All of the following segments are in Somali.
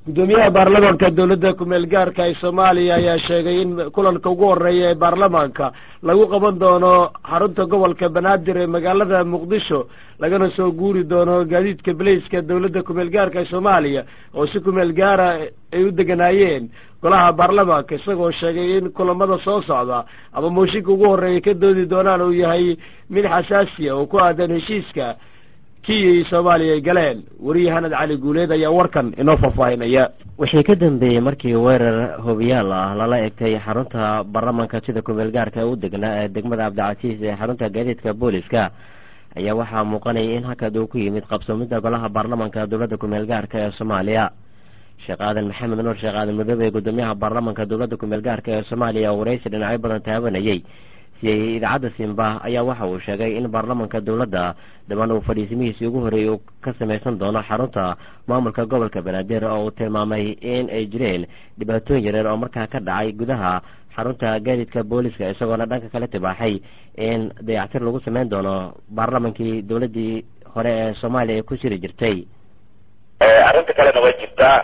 gudoomiyaha baarlamaanka dowladda ku-meel gaarka ee Soomaaliya ayaa sheegay in kulanka ugu horeeya ee baarlamaanka lagu qaban doono xarunta gobolka Banaadir ee magaalada Muqdisho lagana soo guuri doono gaadiidka bileyska dowladda ku-meel gaarka ee Soomaaliya oo si ku-meel gaara ay u deganaayeen golaha baarlamaanka isagoo sheegay in kulamada soo socda ama mooshinka ugu horeeya ka doodi doonaan uu yahay mid xasaasi ah oo ku aadan heshiiska kii Soomaaliya galeen wariyahanad cali guuleed ayaa warkan inoo faahfaahinaya wixii ka dambeeyay markii weerar hubiyaal ah lala egtay xarunta baarlamaanka sida ku-meel gaarka u degnaa ee degmada Cabdicasiis ee xarunta gaadiidka booliska ayaa waxaa muuqanaya in hakad uu ku yimid qabsoomida golaha baarlamaanka dowladda ku-meel gaarka ee Soomaaliya Sheekh Aadan Maxamed Nuur Sheekh Aadan Madoobe gudoomiyaha baarlamaanka dowladda ku-meel gaarka ee Soomaaliya oo wareysi dhinacyo badan taabanayay idaacadda Simba ayaa waxa uu sheegay in baarlamaanka dowladda dhamaan uu fadhiisimihiisii ugu horeeyay uu ka samaysan doono xarunta maamulka gobolka Banaadir oo uu tilmaamay in ay jireen dhibaatooyin yaryar oo markaa ka dhacay gudaha xarunta gaadiidka booliska isagoona dhanka kale tibaaxay in dayactir lagu samayn doono baarlamaankii dowladdii hore ee Soomaaliya ay ku jiri jirtay arrinta kalena way jirtaa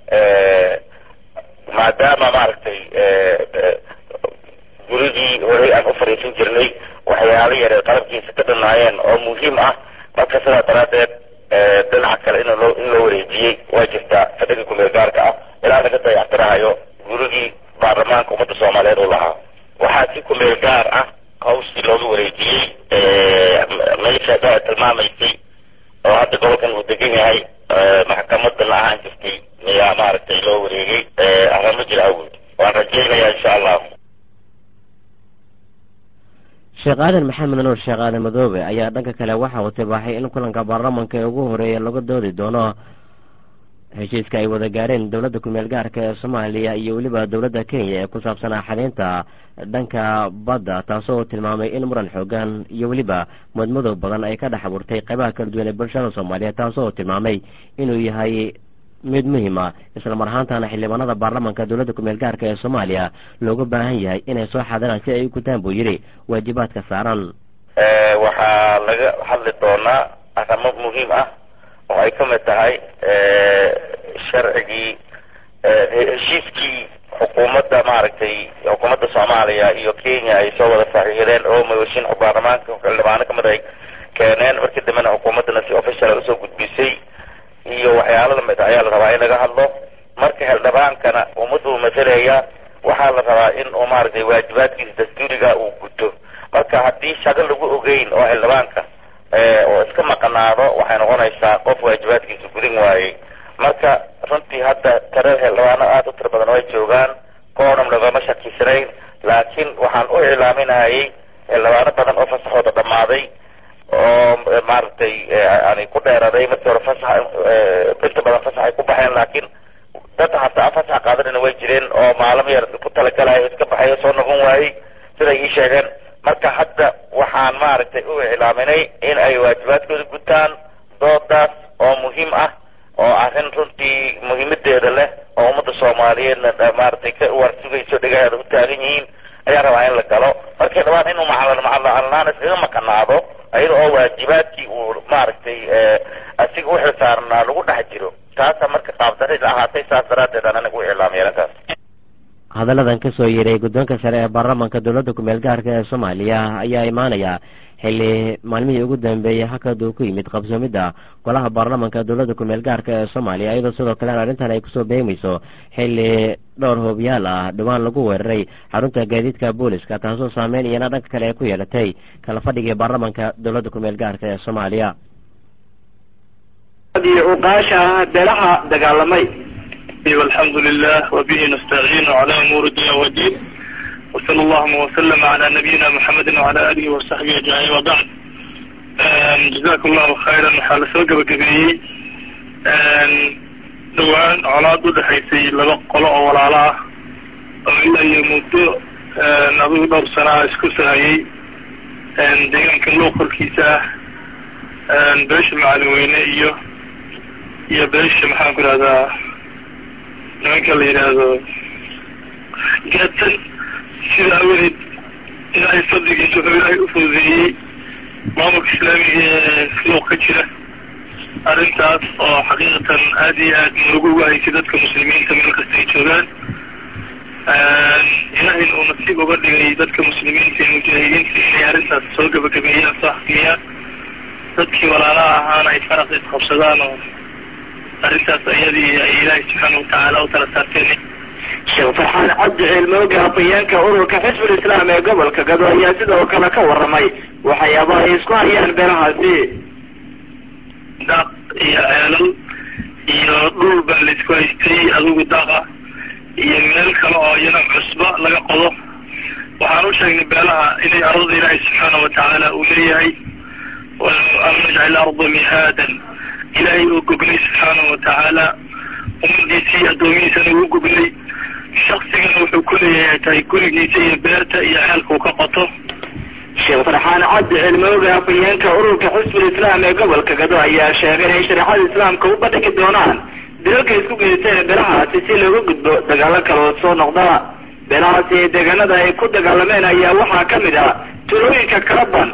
maadaama maaragtay gurigii hore aan u fariisin jirnay waxyaalo yar qalabkiisa ka dhanaayeen oo muhiim ah marka sidaa daraadeed dhinaca kale in loo wareejiyey waa jirtaa fadhiga ku-meel gaarka ah ilaa laga dayactirahayo gurigii baarlamaanka ummadda Soomaaliyeed uu lahaa waxaa si ku-meel gaar ah hawshii looga wareejiyey meesha daa tilmaamaysay oo hadda gobolkan uu degan yahay maxkamadana ahaan jirtay ayaa maaragtay loo wareegay arrimo jira awgeed waan rajaynayaa insha Allah Sheekh Aadan Maxamed Nuur Sheekh Aadan Madoobe ayaa dhanka kale waxa uu tibaaxay in kulanka baarlamaanka ee ugu horeeya laga doodi doono heshiiska ay wada gaareen dowladda ku-meel gaarka ee Soomaaliya iyo weliba dowladda Kenya ee ku saabsan xalinta dhanka badda taasoo tilmaamay in muran xoogan iyo weliba madmadow badan ay ka dhex abuurtay qaybaha kala duwan ee bulshada Soomaaliyeed taasoo tilmaamay inuu yahay mid muhiim ah isla mar ahaantaana xildhibaanada baarlamaanka dowladda ku-meel gaarka ee Soomaaliya looga baahan yahay inay soo xaadiraan si ay u gutaan buu yiri waajibaadka saaran waxaa laga hadli doonaa arrimo muhiim ah oo ay ka mid tahay sharcigii heshiiskii xukuumadda maaragtay xukuumadda Soomaaliya iyo Kenya ay soo wada saxiixdeen oo mooshin baarlamaanka xildhibaano ka mid ay keeneen markii dambena xukuumaddana si official u soo gudbisay iyo waxyaalo lamid ayaa la rabaa in laga hadlo marka xildhibaankana ummaddu masalaya waxaa la rabaa in uu maaragtay waajibaadkiisa dastuuriga uu guto marka haddii shaqo lagu ogeyn oo xildhibaanka oo iska maqnaado waxay noqonaysaa qof waajibaadkiisa gudin waayey marka runtii hadda tare xildhibaano aad u tiro badan way joogaan koodham lagama shakisanayn laakiin waxaan u iclaaminayay xildhibaano badan oo fasaxooda dhammaaday oo maaragtay ani ku dheeraday markii hore fasax inta badan fasax ay ku baxeen laakiin dad hataa fasax qaadanina way jireen oo maalmo yar ku talagalayo iska baxayo soo noqon waayey siday ii sheegeen marka hadda waxaan maaragtay u iclaaminay in ay waajibaadkooda gutaan doodaas oo muhiim ah oo arrin runtii muhiimadeeda leh oo ummadda Soomaaliyeedna maaragtay ka warsugayso dhigaheeda u taagan yihiin ayaa rabaa in la galo markii dhawaan inuu macallaan iskaga maqnaado ayada oo waajibaadkii uu maaragtay asiga u xilsaarnaa lagu dhex jiro taasa marka qaabdarida ahaatay saas daraadeed aan anigu u iclaamiyay arrintaas hadalladan ka soo yeeray guddoonka sare ee baarlamaanka dowladda ku-meel gaarka ee Soomaaliya ayaa imaanaya xilli maalmihii ugu dambeeyay hakad uu ku yimid qabsoomida golaha baarlamaanka dowladda ku-meel gaarka ee Soomaaliya iyadoo sidoo kale arrintan ay kusoo beegmayso xilli dhowr hoobiyaal ah dhawaan lagu weeraray xarunta gaadiidka booliska taasoo saameyn iyana dhanka kale ay ku yeelatay kala fadhigii baarlamaanka dowladda ku-meel gaarka ee Soomaaliya uqaasha beelaha dagaalamay والحمد لله وبه نستعين على أمور الدنيا والدين وصلى الله وسلم على نبينا محمد وعلى آله وصحبه أجمعين وبعد جزاكم الله خيرا وحال سوق بكبير دوان على ضد حيثي لبقى ولا لا إلا يموت نظر دور سنة اسكسهاي ديان كان لوقر كيساه بيش معلومين iyo beesha maxaan ku rahdaa nimanka la yidhaahdo gaadsan sida awadeed ilaahay fadligiisa wuxuu ilaahay u fududeeyey maamulka islaamiga ee luuq ka jira arrintaas oo xaqiiqatan aad iyo aad noogu wahaysay dadka muslimiinta meel kasta ay joogaan. ilaahayna uu nasiib uga dhigay dadka muslimiinta iyo mujaahidiinta inay arrintaas soo gabagabeeyaan, soo xakmiyaan, dadkii walaalaha ahaana ay faraq isqabsadaan oo arrintaas ayadii ay ilaahay subxaana watacaala u tala saarteen. sheekh farxaan cabdi cilmooge afhayeenka ururka xisbul islaam ee gobolka Gado ayaa sidoo kale ka warramay waxyaabaha ay isku hayaan beelahaasi. daaq iyo ceelal iyo dhul baa la isku haystay, adigu daaqa iyo meel kale oo iyana cusba laga qodo. waxaan u sheegnay beelaha inay ardada ilaahay subxaana watacaala uu leeyahay alam najcal arda mihaadan, ilaahay uu goglay subxaana watacaala ummadiisii addoomihiisana uu goglay. shaksigana wuxuu ku leeyahay tahay gurigiisa iyo beerta iyo ceelka uu ka qoto. sheekh farxaan cabdi cilmooge afhayeenka ururka xisbul islaam ee gobolka Gado ayaa sheegay inay shareecada islaamka u bandhigi doonaan dilalka isku geysteen beelahaasi si looga gudbo dagaalo kale oo soo noqda. beelahaasi ee deegaanada ay ku dagaalameen ayaa waxaa ka mid ah tulooyinka Kalaban,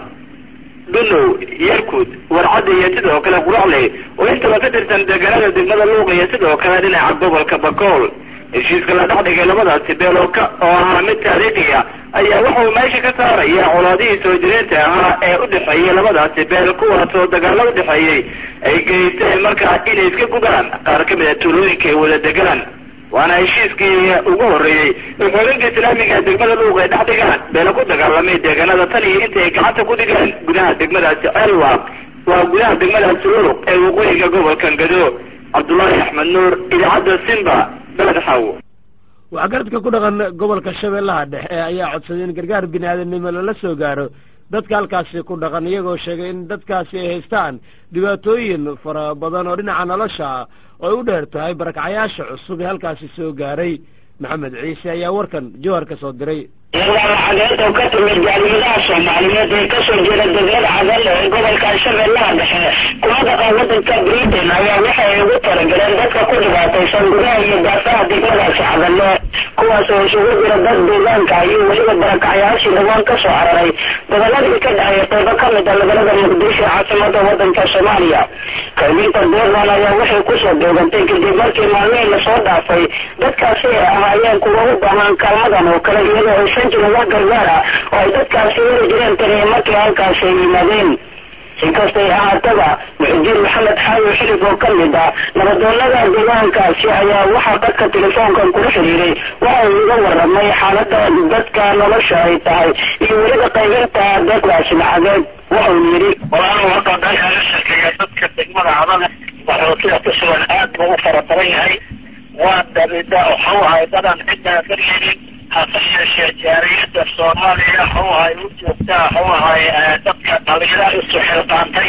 Dunow, Yarkud, Warcad iyo sidoo kale Quracle oo intaba ka tirsan deegaanada degmada Luuq iyo sidoo kale dhinaca gobolka Bakool. heshiiska la dhexdhigay labadaasi beel oo ahaa mid taariikhi ah ayaa waxa uu meesha ka saaraya colaadihii soo jireenta ahaa ee u dhexeeyey labadaasi beel, kuwaas oo dagaalo u dhexeeyey ay geysteen markaa inay iska gubaan qaar ka mid a tuulooyinka ay wada degaan. waana heshiiskii ugu horreeyey ee xooganka islaamiga degmada Luuq ay dhex dhigaan beela ku dagaalamay deegaanada tan iyo inta ay gacanta ku dhigaan gudaha degmadaasi Ceelwaaq, waa gudaha degmadaasi Luuq ee waqooyiga gobolka Gado. Cabdullaahi Axmed Nuur, idaacadda Simba, beled Xawo. waxgaradka ku dhaqan gobolka Shabeellaha Dhexe ayaa codsaday in gargaar bini'aadanimo lala soo gaaro dadka halkaasi ku dhaqan, iyagoo sheegay in dadkaasi ay haystaan dhibaatooyin fara badan oo dhinaca nolosha ah oo ay u dheer tahay barakacayaasha cusub ee halkaasi soo gaaray. maxamed ciise ayaa warkan jowhar ka soo diray. lacageed oo ka timid jaaliyadaha Soomaaliyeed ee kasoo jeeda degmada Cadal ee gobolka Shabeellaha Dhexe kuma dhaqan wadanka Britain ayaa waxay ugu talagaleen dadka ku dhibaataysan gudaha iyo daafaha degmadaasi Cadal, kuwaas oo isugu jira dad deegaanka iyo weliba barakacayaashii dhawaan ka soo cararay goboladii ka dhacay qaybo ka mid ah magaalada Muqdisho caasimada wadanka Soomaaliya. qaybinta deegaan ayaa waxay kusoo doogantay kadib markii maalmihii lasoo dhaafay dadkaasi ay ahaayeen kuwa u baahan kaalmadan oo kale, iyadoo aysan jirin wax gargaar ah oo ay dadkaasi weli jireen tan iyo markii halkaasi ay yimaadeen. inkastay ahaataba Muxudiin Maxamed Xaawi Xilib oo ka mid ah nabadoonada deegaankaasi ayaa waxaa dadka telefoonkan kula xiriiray waxa uu iga warramay xaaladda dadka nolosha ay tahay iyo weliba qaybinta deeqdaasi lacageed. waxa uu yidhi walaal horta dhanka la sheekeeya dadka degmada Cadal waxaa ku sugan aad buu u fara badan yahay. waa dabida waxuu ahay dadan ciddaa garyeelin hase yeeshee jaariyadda Soomaaliya waxuu ahay u joogtaa, waxuu ahay dadka dhalinyarada isu xilqaantay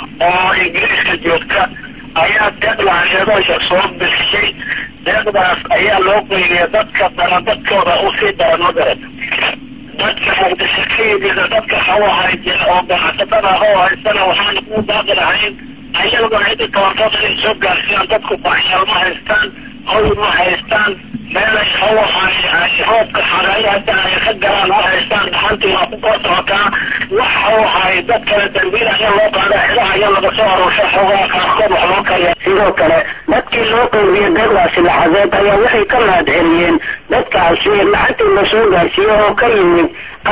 oo Ingiriiska joogta ayaa deeq lacageedooda soo bixisay. deeqdaas ayaa loo qeybiyay dadka daran dadkooda usii daran magaran. dadka Muqdisho ka yimid dadka waxuu ahay oo ganacsatada oo haystana waxaan ku baaqi lahayn ayagoo cidi tabartooda inay soo gaarsiiyaan. dadku baxyaal ma haystaan, hoy ma haystaan, meelay ay roobka xagaayada ay ka galaan ma haystaan, dhaxantii waa ku korsocotaa. waxuu ahay dad kale dambiil ayaa loo qaadaa, cidaha ayaa laga soo arooshay xoogaa qaarkood wax loo kariya. sidoo kale dadkii loo qeybiyey deeqdaasi lacageed ayaa waxay ka mahad celiyeen dadkaasi lacagtii la soo gaarsiiyey oo ka yimid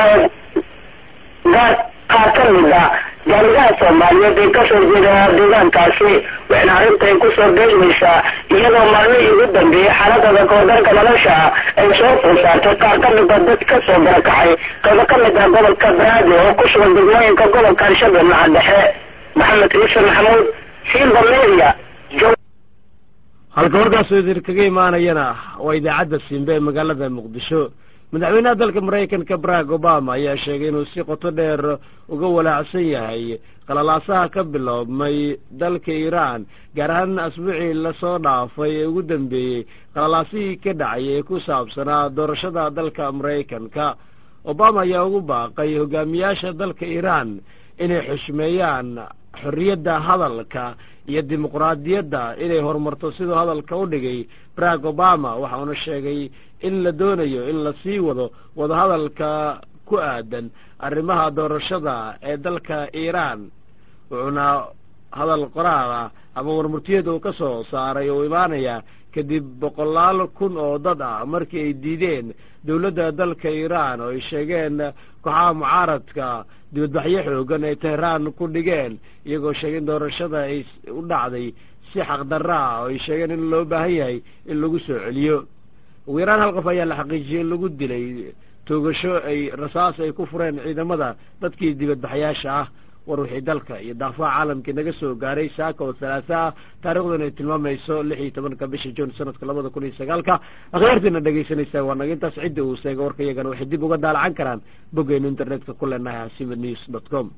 qaar ka mid ah jaaliyadaha Soomaaliyeed ee kasoo jeeda deegaankaasi. waxayna arrintan kusoo beegmaysaa iyadoo maalmihii ugu dambeeyey xaaladada koodanka nolosha ay soo food saartay qaar ka mid a dad kasoo barakacay qaybo ka mid ah gobolka Banaadir oo ku sugan degmooyinka gobolka Shabeellaha Dhexe. maxamed ciise maxamuud, Simba Media. halka warkaasoo idinkaga imaanayana waa idaacadda Simba ee magaalada Muqdisho. madaxweynaha dalka Maraykanka Barack Obama ayaa sheegay inuu si qoto dheer uga walaacsan yahay qalalaasaha ka biloobmay dalka Iiraan, gaar ahaan asbuucii lasoo dhaafay ee ugu dambeeyey qalalaasihii ka dhacay ee ku saabsanaa doorashada dalka Maraykanka. Obama ayaa ugu baaqay hogaamiyaasha dalka Iiraan inay xushmeeyaan xorriyadda hadalka iyo dimuqraadiyadda inay horumarto siduu hadalka u dhigay Barack Obama. waxa uuna sheegay in la doonayo in la sii wado wadahadalka ku aadan arrimaha doorashada ee dalka Iiraan. wuxuuna hadal qoraal ah ama warmurtiyada uu ka soo saaray oo imaanaya kadib 100 kun oo dad ah markii ay diideen dowladda dalka Iiraan oo ay sheegeen kooxaha mucaaradka dibadbaxyo xoogan ay Teheraan ku dhigeen iyagoo sheegeen doorashada ay u dhacday si xaqdarro ah oo ay sheegeen in loo baahan yahay in lagu soo celiyo ugu yaraan 1 qof ayaa la xaqiijiyey in lagu dilay toogasho ay rasaas ay ku fureen ciidamada dadkii dibadbaxyaasha ah war wixii dalka iyo daafaha caalamkii naga soo gaaray saaka oo 3 taariikhduna ay tilmaamayso 16 bisha June sanadka 2009 akhyaartiina dhageysanaysaa waa naga intaas cidda uu sheegay warka iyagana waxay dib uga daalacan karaan boggeena internetka ku leenahay asimanews.com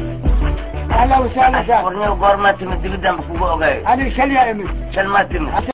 أهلا وسهلا. ورني وقرمتي من دبدان بكو أوكي. أنا شلي يا أمي. شلماتي.